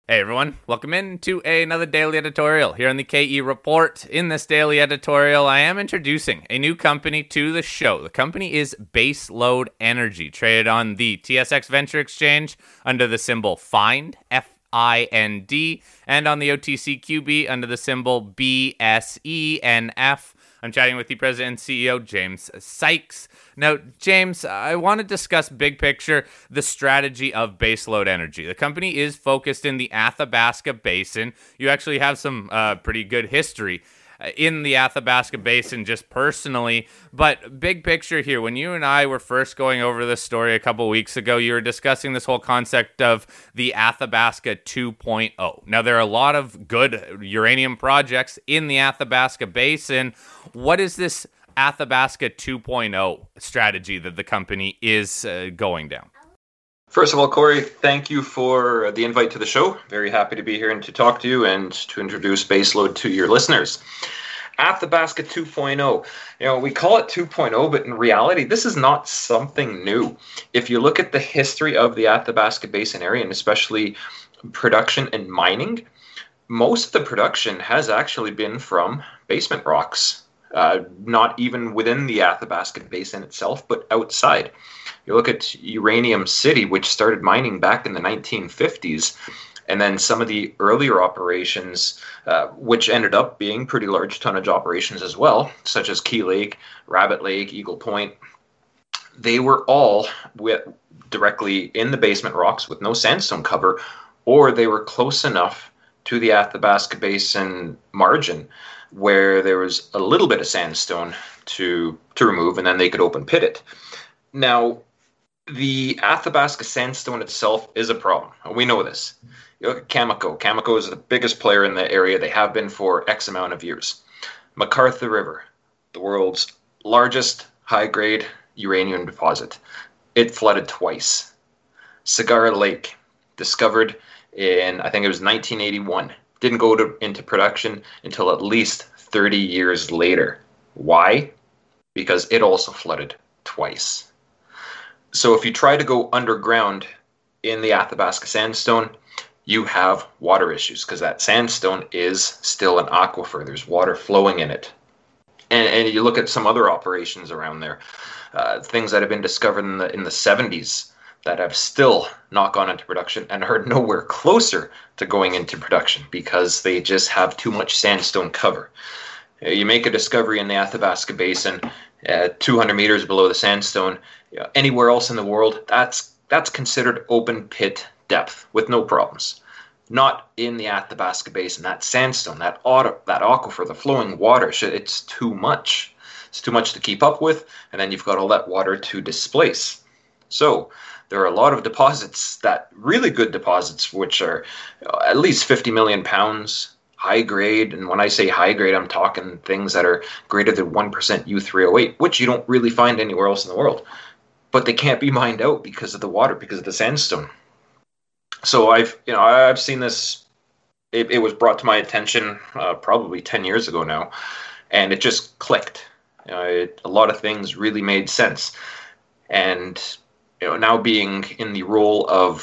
Hey everyone, welcome in to another daily editorial here on the KE Report. In this daily editorial, I am introducing a new company to the show. The company is Baseload Energy, traded on the TSX Venture Exchange under the symbol FIND, FIND, and on the OTCQB under the symbol BSENF. I'm chatting with the president and CEO, James Sykes. Now, James, I want to discuss big picture the strategy of Baseload Energy. The company is focused in the Athabasca Basin. You actually have some pretty good history in the Athabasca Basin just personally. But big picture here, when you and I were first going over this story a couple weeks ago, you were discussing this whole concept of the Athabasca 2.0. Now, there are a lot of good uranium projects in the Athabasca Basin. What is this Athabasca 2.0 strategy that the company is going down? First of all, Corey, thank you for the invite to the show. Very happy to be here and to talk to you and to introduce Baseload to your listeners. Athabasca 2.0. We call it 2.0, but in reality, this is not something new. If you look at the history of the Athabasca Basin area, and especially production and mining, most of the production has actually been from basement rocks. Not even within the Athabasca Basin itself, but outside. You look at Uranium City, which started mining back in the 1950s, and then some of the earlier operations, which ended up being pretty large tonnage operations as well, such as Key Lake, Rabbit Lake, Eagle Point. They were all directly in the basement rocks with no sandstone cover, or they were close enough to the Athabasca Basin margin where there was a little bit of sandstone to remove, and then they could open pit it. Now, the Athabasca sandstone itself is a problem. We know this. You look at Cameco. Cameco is the biggest player in the area. They have been for X amount of years. McArthur River, the world's largest high-grade uranium deposit. It flooded twice. Cigar Lake, discovered in, I think it was 1981. Didn't go into production until at least 30 years later. Why? Because it also flooded twice. So if you try to go underground in the Athabasca sandstone, you have water issues because that sandstone is still an aquifer. There's water flowing in it. And you look at some other operations around there, things that have been discovered in the 70s that have still not gone into production and are nowhere closer to going into production because they just have too much sandstone cover. You make a discovery in the Athabasca Basin, 200 meters below the sandstone. Anywhere else in the world, that's considered open pit depth with no problems. Not in the Athabasca Basin. That sandstone, that aquifer, the flowing water, it's too much. It's too much to keep up with, and then you've got all that water to displace. So there are a lot of deposits, that really good deposits, which are at least 50 million pounds, high grade. And when I say high grade, I'm talking things that are greater than 1% U3O8, which you don't really find anywhere else in the world. But they can't be mined out because of the water, because of the sandstone. So I've seen this. It was brought to my attention probably 10 years ago now, and it just clicked. A lot of things really made sense. And now being in the role of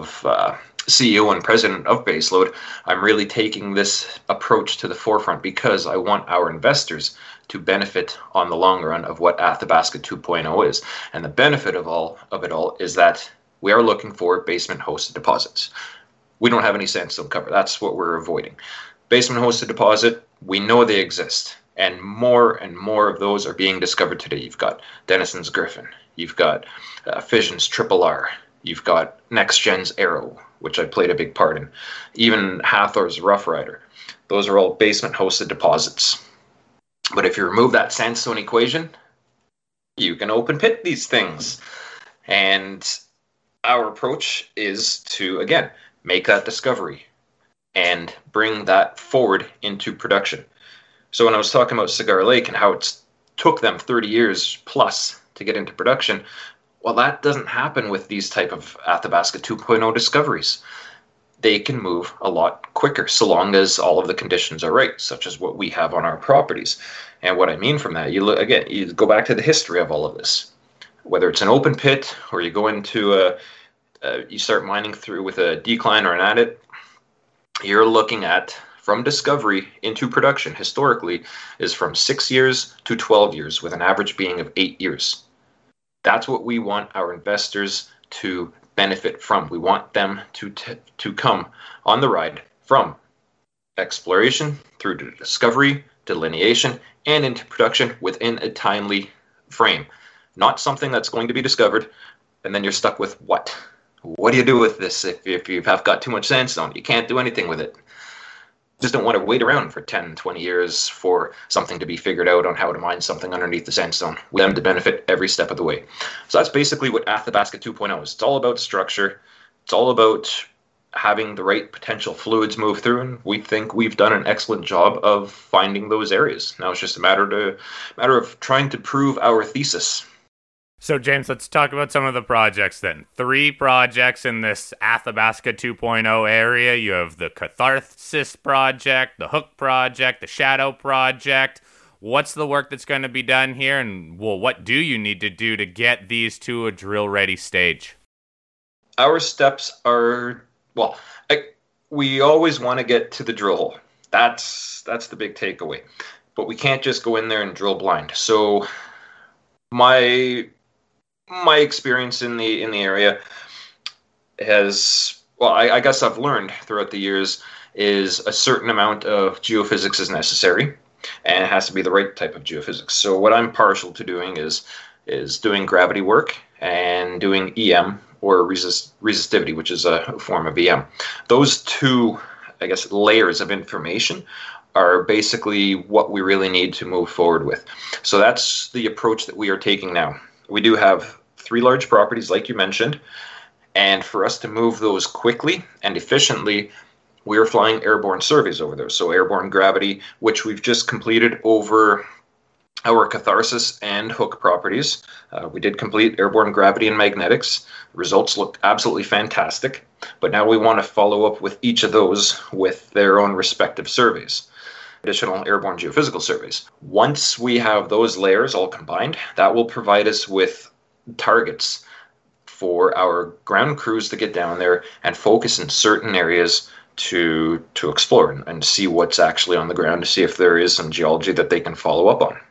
CEO and president of Baseload, I'm really taking this approach to the forefront because I want our investors to benefit on the long run of what Athabasca 2.0 is. And the benefit of it all is that we are looking for basement-hosted deposits. We don't have any sandstone cover. That's what we're avoiding. Basement-hosted deposit, we know they exist. And more of those are being discovered today. You've got Denison's Griffin. You've got Fission's Triple R. You've got NextGen's Arrow, which I played a big part in. Even Hathor's Rough Rider. Those are all basement-hosted deposits. But if you remove that sandstone equation, you can open pit these things. And our approach is to, again, make that discovery and bring that forward into production. So when I was talking about Cigar Lake and how it took them 30 years plus to get into production, well, that doesn't happen with these type of Athabasca 2.0 discoveries. They can move a lot quicker so long as all of the conditions are right, such as what we have on our properties. And what I mean from that, you go back to the history of all of this. Whether it's an open pit or you go into you start mining through with a decline or an adit, you're looking at, from discovery into production historically, is from 6 years to 12 years, with an average being of 8 years. That's what we want our investors to benefit from. We want them to come on the ride from exploration through to discovery, delineation, and into production within a timely frame. Not something that's going to be discovered and then you're stuck with what? What do you do with this if you have got too much sandstone? You can't do anything with it. Just don't want to wait around for 10, 20 years for something to be figured out on how to mine something underneath the sandstone. We want them to benefit every step of the way. So that's basically what Athabasca 2.0 is. It's all about structure. It's all about having the right potential fluids move through, and we think we've done an excellent job of finding those areas. Now it's just a matter of trying to prove our thesis. So, James, let's talk about some of the projects then. 3 projects in this Athabasca 2.0 area. You have the Catharsis Project, the Hook Project, the Shadow Project. What's the work that's going to be done here? And, well, what do you need to do to get these to a drill-ready stage? Our steps are, well, we always want to get to the drill hole. That's the big takeaway. But we can't just go in there and drill blind. So my experience in the area has, well, I guess I've learned throughout the years, is a certain amount of geophysics is necessary, and it has to be the right type of geophysics. So what I'm partial to doing is doing gravity work and doing EM, or resistivity, which is a form of EM. Those 2, I guess, layers of information are basically what we really need to move forward with. So that's the approach that we are taking now. We do have 3 large properties, like you mentioned, and for us to move those quickly and efficiently, we are flying airborne surveys over those. So airborne gravity, which we've just completed over our Catharsis and Hook properties. We did complete airborne gravity and magnetics. Results looked absolutely fantastic, but now we want to follow up with each of those with their own respective surveys. Additional airborne geophysical surveys. Once we have those layers all combined, that will provide us with targets for our ground crews to get down there and focus in certain areas to explore and see what's actually on the ground, to see if there is some geology that they can follow up on.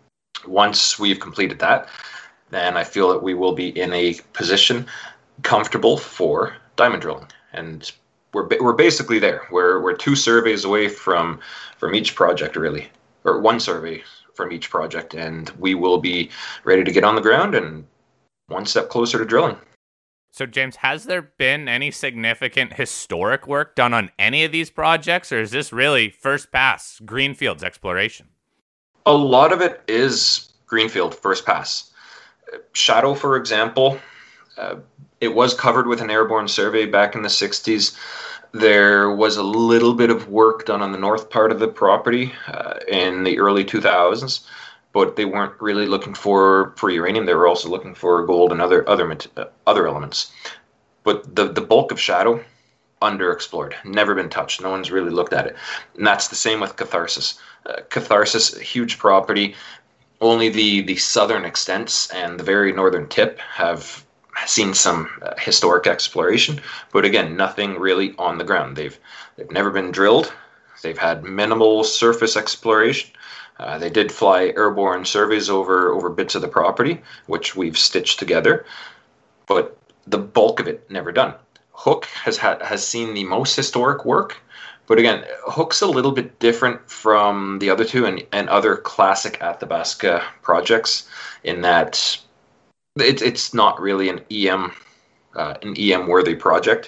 Once we've completed that, then I feel that we will be in a position comfortable for diamond drilling. And we're basically there. We're 2 surveys away from each project, really, or 1 survey from each project, and we will be ready to get on the ground and 1 step closer to drilling. So, James, has there been any significant historic work done on any of these projects, or is this really first pass, greenfields exploration? A lot of it is greenfield, first pass. Shadow, for example, it was covered with an airborne survey back in the 60s. There was a little bit of work done on the north part of the property in the early 2000s, but they weren't really looking for uranium. They were also looking for gold and other elements. But the bulk of Shadow, underexplored, never been touched. No one's really looked at it. And that's the same with Catharsis. Catharsis, a huge property. Only the southern extents and the very northern tip have seen some historic exploration, but again, nothing really on the ground. They've never been drilled. They've had minimal surface exploration. They did fly airborne surveys over bits of the property, which we've stitched together, but the bulk of it never done. Hook has seen the most historic work, but again, Hook's a little bit different from the other 2 and other classic Athabasca projects in that it's not really an EM worthy project.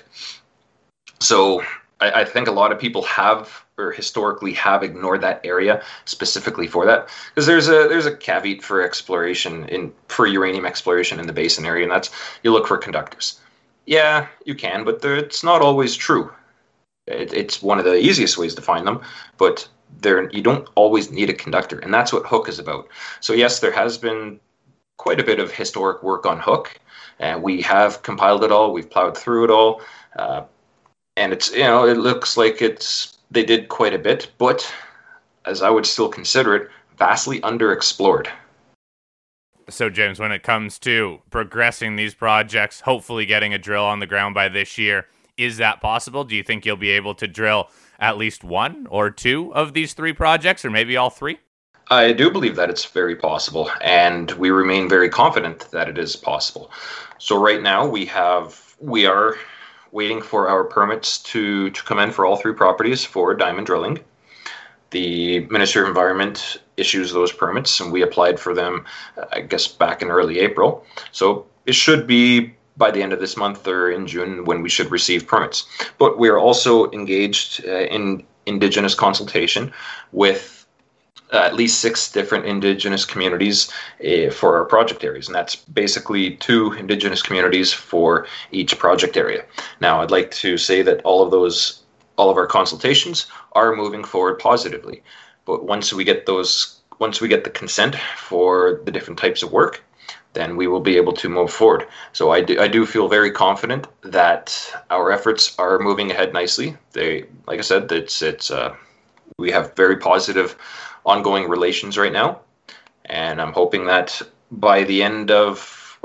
So I think a lot of people have, or historically have, ignored that area specifically for that, because there's a caveat for exploration for uranium exploration in the basin area, and that's you look for conductors. Yeah, you can, but it's not always true. It's one of the easiest ways to find them, but you don't always need a conductor, and that's what Hook is about. So yes, there has been quite a bit of historic work on Hook, and we have compiled it all. We've plowed through it all, and it looks like they did quite a bit, but as I would still consider it, vastly underexplored. So, James, when it comes to progressing these projects, hopefully getting a drill on the ground by this year, Is that possible? Do you think you'll be able to drill at least one or two of these three projects, or maybe all three? I do believe that it's very possible, and we remain very confident that it is possible. So right now we are waiting for our permits to come in for all three properties for diamond drilling. The Ministry of Environment issues those permits, and we applied for them, I guess, back in early April. So it should be by the end of this month or in June when we should receive permits. But we are also engaged in Indigenous consultation with at least 6 different Indigenous communities for our project areas. And that's basically 2 Indigenous communities for each project area. Now, I'd like to say that all of our consultations are moving forward positively. But once we get the consent for the different types of work, then we will be able to move forward. So I do feel very confident that our efforts are moving ahead nicely. Like I said, we have very positive ongoing relations right now, and I'm hoping that by the end of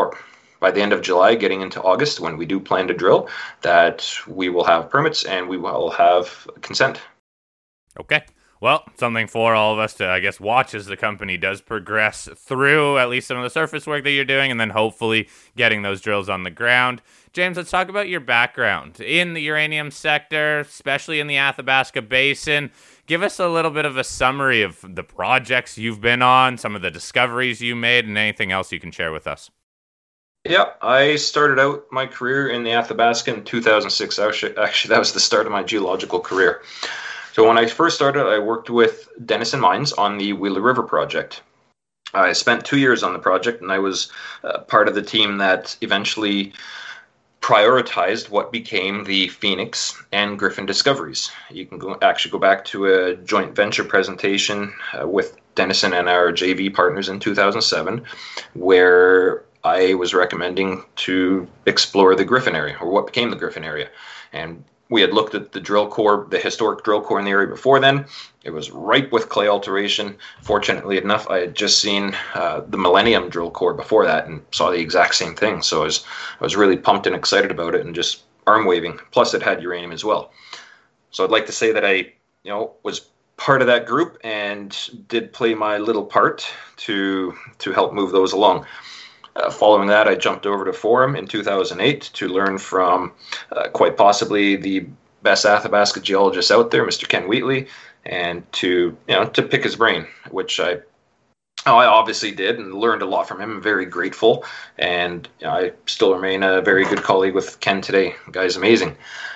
July, getting into August, when we do plan to drill, that we will have permits and we will have consent. Okay. Well, something for all of us to, I guess, watch as the company does progress through at least some of the surface work that you're doing, and then hopefully getting those drills on the ground. James, let's talk about your background in the uranium sector, especially in the Athabasca Basin. Give us a little bit of a summary of the projects you've been on, some of the discoveries you made, and anything else you can share with us. Yeah, I started out my career in the Athabasca in 2006. Actually, that was the start of my geological career. So when I first started, I worked with Denison Mines on the Wheeler River project. I spent 2 years on the project, and I was part of the team that eventually prioritized what became the Phoenix and Griffin discoveries. You can go back to a joint venture presentation with Denison and our JV partners in 2007, where I was recommending to explore the Griffin area, or what became the Griffin area. And we had looked at the drill core, the historic drill core in the area before then. It was ripe with clay alteration. Fortunately enough, I had just seen the Millennium drill core before that and saw the exact same thing. So I was really pumped and excited about it and just arm waving. Plus, it had uranium as well. So I'd like to say that I, was part of that group and did play my little part to help move those along. Following that, I jumped over to Forum in 2008 to learn from quite possibly the best Athabasca geologist out there, Mr. Ken Wheatley, and to pick his brain, which I obviously did and learned a lot from him. I'm very grateful, and I still remain a very good colleague with Ken today. The guy's amazing.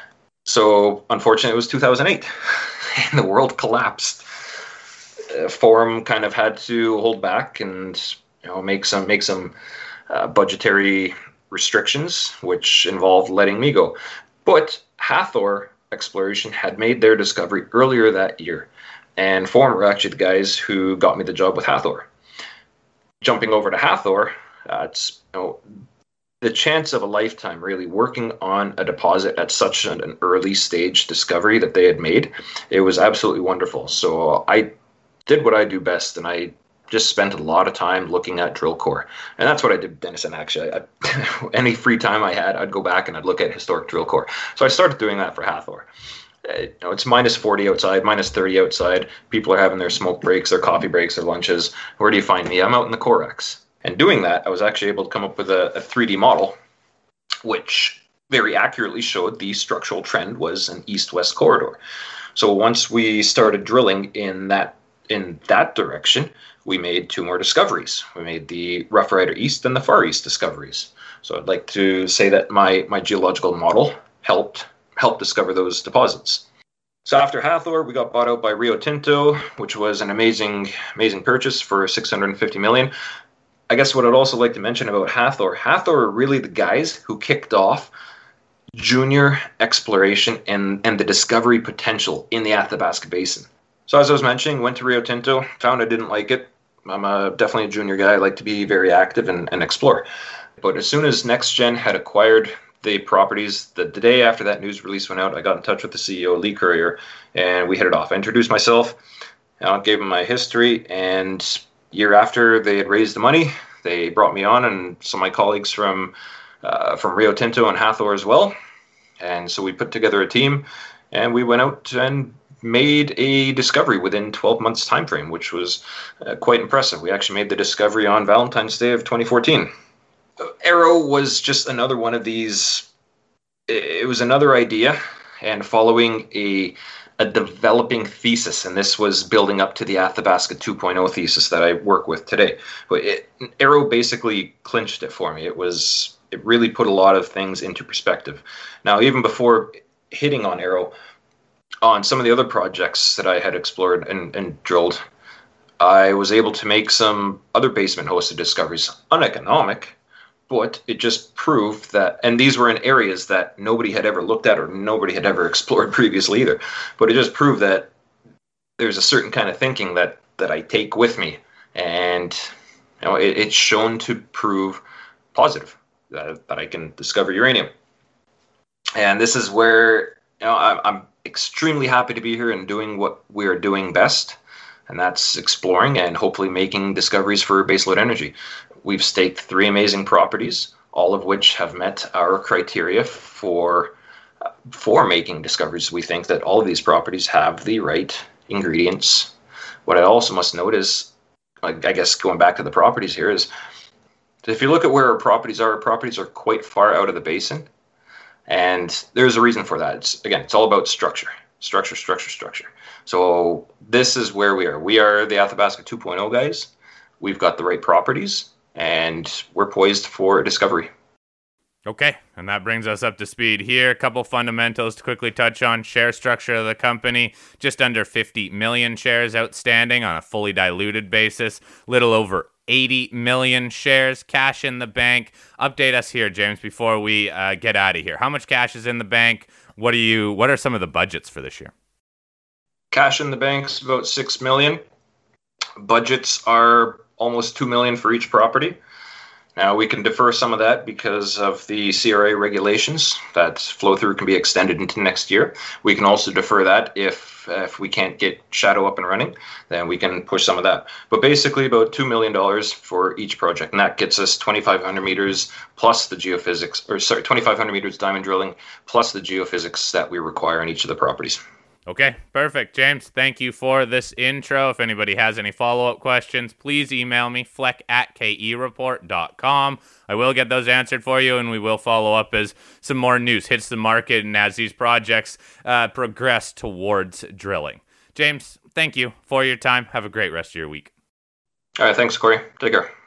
So unfortunately, it was 2008, and the world collapsed. Forum kind of had to hold back and make some budgetary restrictions, which involved letting me go. But Hathor Exploration had made their discovery earlier that year, and Forum were actually the guys who got me the job with Hathor. Jumping over to Hathor, it's the chance of a lifetime, really, working on a deposit at such an early stage discovery that they had made. It was absolutely wonderful. So I did what I do best, and I just spent a lot of time looking at drill core. And that's what I did with Denison, actually. Any free time I had, I'd go back and I'd look at historic drill core. So I started doing that for Hathor. It's minus 40 outside, minus 30 outside. People are having their smoke breaks, their coffee breaks, their lunches. Where do you find me? I'm out in the Corex. And doing that, I was actually able to come up with a 3D model, which very accurately showed the structural trend was an east-west corridor. So once we started drilling in that direction, we made 2 more discoveries. We made the Rough Rider East and the Far East discoveries. So I'd like to say that my geological model helped discover those deposits. So after Hathor, we got bought out by Rio Tinto, which was an amazing purchase for $650 million. I guess what I'd also like to mention about Hathor are really the guys who kicked off junior exploration and the discovery potential in the Athabasca Basin. So as I was mentioning, went to Rio Tinto, found I didn't like it. I'm definitely a junior guy. I like to be very active and explore. But as soon as NextGen had acquired the properties, the day after that news release went out, I got in touch with the CEO, Lee Currier, and we hit it off. I introduced myself, gave him my history, and year after they had raised the money, they brought me on, and some of my colleagues from Rio Tinto and Hathor as well. And so we put together a team, and we went out and made a discovery within 12 months time frame, which was quite impressive. We actually made the discovery on Valentine's Day of 2014. Arrow was just another one of these. It was another idea, and following a developing thesis, and this was building up to the Athabasca 2.0 thesis that I work with today. But Arrow basically clinched it for me. It really put a lot of things into perspective. Now, even before hitting on Arrow, on some of the other projects that I had explored and drilled, I was able to make some other basement hosted discoveries. Uneconomic, but it just proved that, and these were in areas that nobody had ever looked at or nobody had ever explored previously either. But it just proved that there's a certain kind of thinking that I take with me, and it's shown to prove positive that I can discover uranium. And this is where I'm extremely happy to be here and doing what we are doing best, and that's exploring and hopefully making discoveries for baseload energy. We've staked 3 amazing properties, all of which have met our criteria for making discoveries. We think that all of these properties have the right ingredients. What I also must note is, I guess going back to the properties here, is if you look at where our properties are quite far out of the basin. And there's a reason for that. It's all about structure. So this is where we are. We are the Athabasca 2.0 guys. We've got the right properties, and we're poised for a discovery. Okay, and that brings us up to speed here. A couple fundamentals to quickly touch on. Share structure of the company, just under 50 million shares outstanding on a fully diluted basis. Little over 80 million shares. Cash in the bank. Update us here, James, before we get out of here. How much cash is in the bank? What are some of the budgets for this year? Cash in the bank's about $6 million. Budgets are almost $2 million for each property. Now, we can defer some of that because of the CRA regulations. That flow through can be extended into next year. We can also defer that if we can't get Shadow up and running, then we can push some of that. But basically about $2 million for each project. And that gets us 2,500 meters plus the geophysics, 2,500 meters diamond drilling plus the geophysics that we require on each of the properties. Okay, perfect. James, thank you for this intro. If anybody has any follow-up questions, please email me, fleck@kereport.com. I will get those answered for you, and we will follow up as some more news hits the market and as these projects progress towards drilling. James, thank you for your time. Have a great rest of your week. All right, thanks, Corey. Take care.